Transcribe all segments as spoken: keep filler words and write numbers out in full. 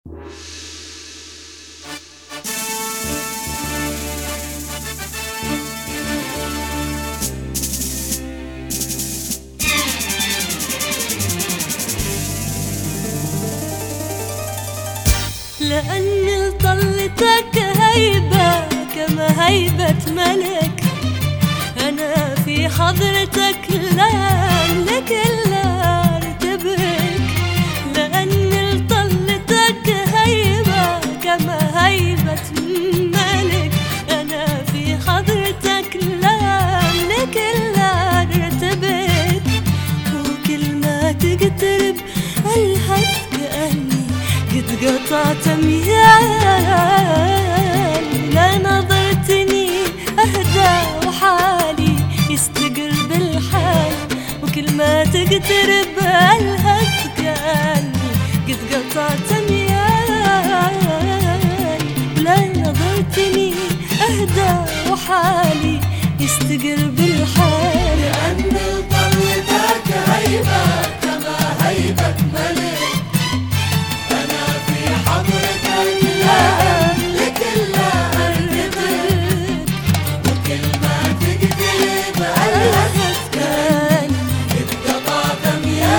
لأني لطلتك هيبة كما هيبة ملك، أنا في حضرتك لا أملك إلا ارتبك. لأني لطلتك هيبة كما هيبة ملك، أنا في حضرتك لا أملك إلا ارتبك. وكل ما تقترب ألهث كأني قد قطعت ميال، لا نظرتني أهدى وحالي يستقر بالحال. وكل ما تقترب ألهث كأني قد قطعت ميال، لا نظرتني أهدى وحالي يستقر بالحال. لأني لطلتك هيبة كما هيبة ملك، أنا في حضرتك لا أملك إلا ارتبك. وكل ما تقترب ألهث كأني قد قطعت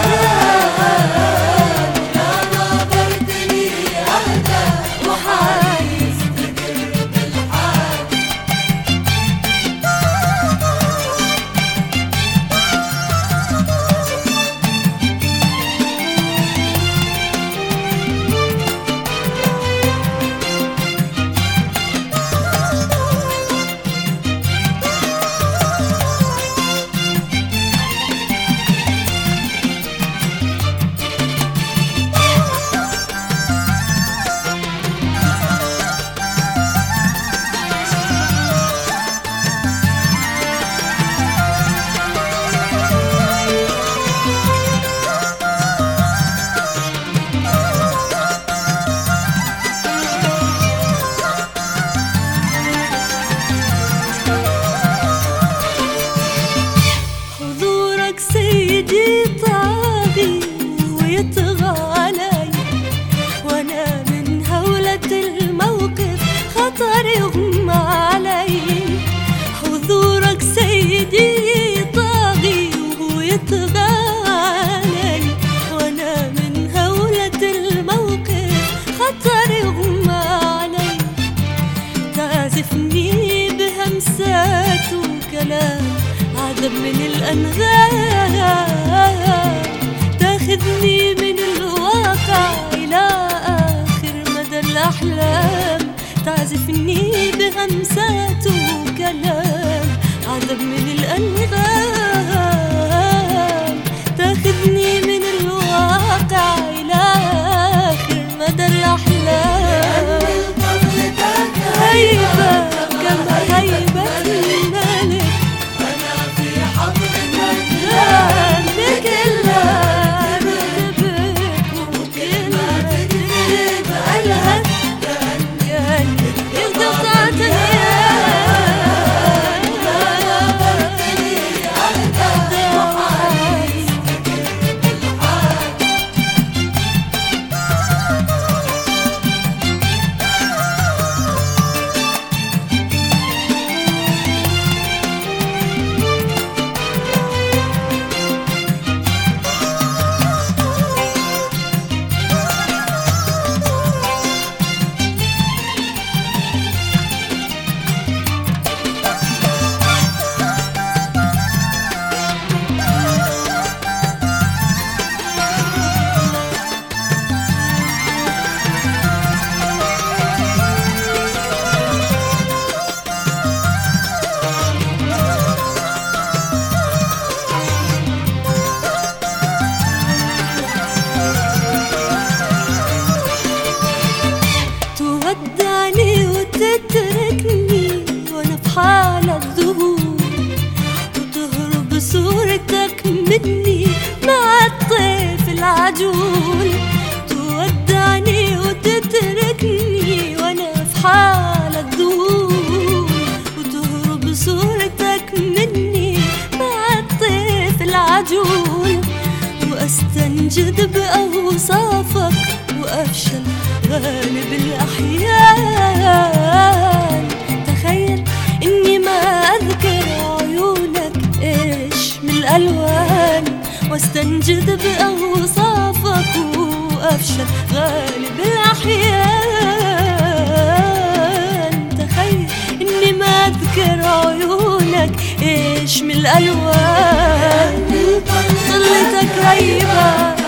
ميال، لا نظرتني أهدى وحالي يستقر بالحال. سيدي طاغي ويطغى علي، وانا من هولة الموقف خطر يغمى علي. حضورك سيدي طاغي ويطغى علي، وانا من هولة الموقف خطر يغمى علي. تعزفني بهمسات وكلام عذب من الأنغام، تاخذني من الواقع إلى آخر مدى الأحلام. تعزفني بهمسات وكلام عذب من الأنغام، تاخذني من الواقع إلى آخر مدى الأحلام. هيبة كما هيبة الملك، لا أملك إلا ارتبك. وكل ما تقترب ألهث كأني قد قطعت ميال، لا نظرتني أهدى غالب الأحيان. تخيل إني ما أذكر عيونك إيش من الألوان، واستنجد بأوصافك وأفشل غالب الأحيان. تخيل إني ما أذكر عيونك إيش من الألوان، طلتك هيبة